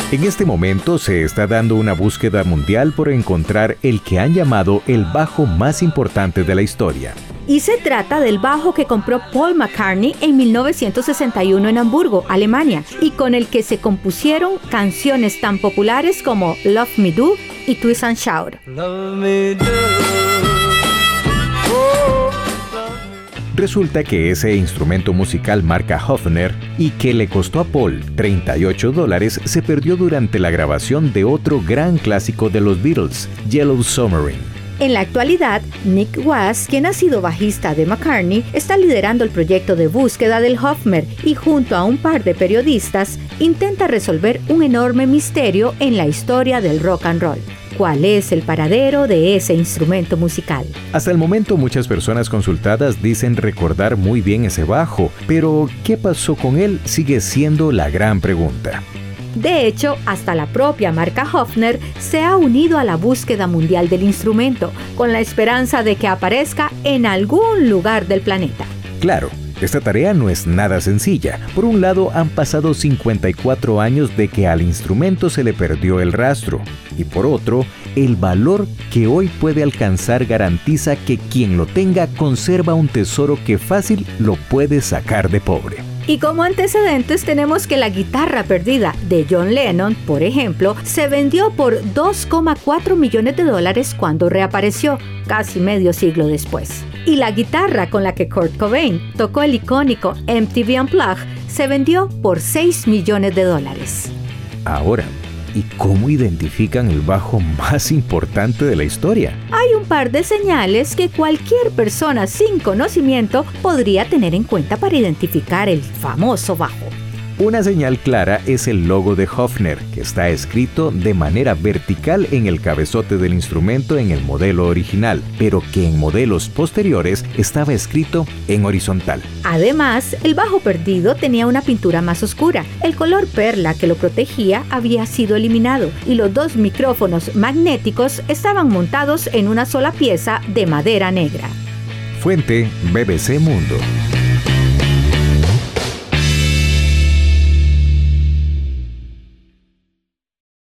En este momento se está dando una búsqueda mundial por encontrar el que han llamado el bajo más importante de la historia. Y se trata del bajo que compró Paul McCartney en 1961 en Hamburgo, Alemania, y con el que se compusieron canciones tan populares como Love Me Do y Twist and Shout. Love me do. Resulta que ese instrumento musical marca Hofner y que le costó a Paul $38 se perdió durante la grabación de otro gran clásico de los Beatles, Yellow Submarine. En la actualidad, Nick Wass, quien ha sido bajista de McCartney, está liderando el proyecto de búsqueda del Hofner y junto a un par de periodistas intenta resolver un enorme misterio en la historia del rock and roll. ¿Cuál es el paradero de ese instrumento musical? Hasta el momento muchas personas consultadas dicen recordar muy bien ese bajo, pero ¿qué pasó con él? Sigue siendo la gran pregunta. De hecho, hasta la propia marca Hofner se ha unido a la búsqueda mundial del instrumento, con la esperanza de que aparezca en algún lugar del planeta. Claro, esta tarea no es nada sencilla. Por un lado, han pasado 54 años de que al instrumento se le perdió el rastro. Y por otro, el valor que hoy puede alcanzar garantiza que quien lo tenga conserva un tesoro que fácil lo puede sacar de pobre. Y como antecedentes tenemos que la guitarra perdida de John Lennon, por ejemplo, se vendió por $2,4 millones cuando reapareció, casi medio siglo después. Y la guitarra con la que Kurt Cobain tocó el icónico MTV Unplugged se vendió por $6 millones. Ahora, ¿y cómo identifican el bajo más importante de la historia? Hay un par de señales que cualquier persona sin conocimiento podría tener en cuenta para identificar el famoso bajo. Una señal clara es el logo de Hofner, que está escrito de manera vertical en el cabezote del instrumento en el modelo original, pero que en modelos posteriores estaba escrito en horizontal. Además, el bajo perdido tenía una pintura más oscura. El color perla que lo protegía había sido eliminado y los dos micrófonos magnéticos estaban montados en una sola pieza de madera negra. Fuente: BBC Mundo.